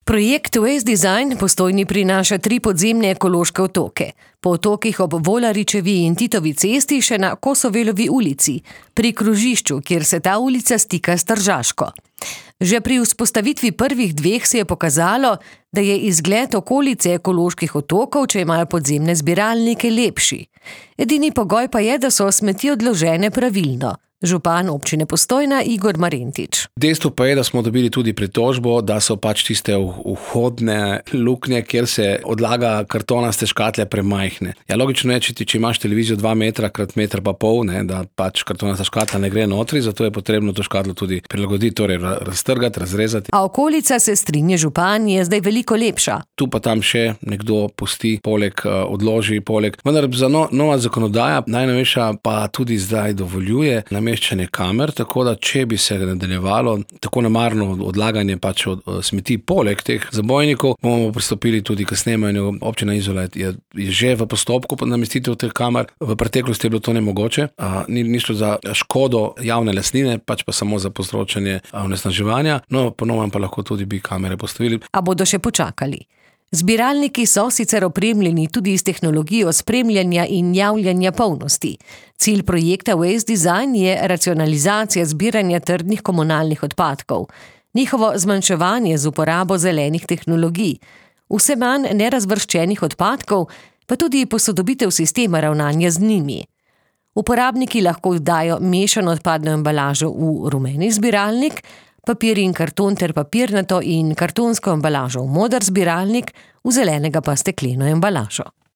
Projekt Waste Design Postojni prinaša 3 podzemne ekološke otoke. Po otokih ob Volaričevi in Titovi cesti še na Kosovelovi ulici, pri krožišču, kjer se ta ulica stika s Tržaško. Že pri vzpostavitvi prvih 2 se je pokazalo, da je izgled okolice ekoloških otokov, če imajo podzemne zbiralnike, lepši. Edini pogoj pa je, da so smeti odložene pravilno. Župan občine Postojna Igor Marentič. Dejstvo pa je, da smo dobili tudi pritožbo, da so tiste vhodne luknje, kjer se odlaga kartonaste škatle premajhne. Ja, logično je, če imaš televizijo 2 metra krat 1,5 metra, da kartonasta škatla ne gre notri, zato je potrebno to škatlo tudi prilagoditi, torej raztrgati, razrezati. A okolica, se strinja župan, je zdaj veliko lepša. Tu pa tam še nekdo pusti, poleg odloži, poleg. Vendar za nova zakonodaja, najnovejša pa tudi zdaj dovoljuje nameščanje kamer, tako da če bi se nadaljevalo tako nemarno odlaganje od smeti poleg teh zabojnikov, bomo pristopili tudi k snemanju. Občina Izola je že v postopku namestitev teh kamer. V preteklosti je bilo to nemogoče. Ni šlo za škodo javne lastnine, pa samo za povzročanje onesnaževanja. No, po novem pa lahko tudi bi kamere postavili. A bodo še počakali. Zbiralniki so sicer opremljeni tudi s tehnologijo spremljanja in javljanja polnosti. Cilj projekta Waste Design je racionalizacija zbiranja trdnih komunalnih odpadkov, njihovo zmanjševanje z uporabo zelenih tehnologij, vse manj nerazvrščenih odpadkov, pa tudi posodobitev sistema ravnanja z njimi. Uporabniki lahko dajo mešano odpadno embalažo v rumeni zbiralnik, papir in karton ter papirnato in kartonsko embalažo v moder zbiralnik, v zelenega pa stekleno embalažo.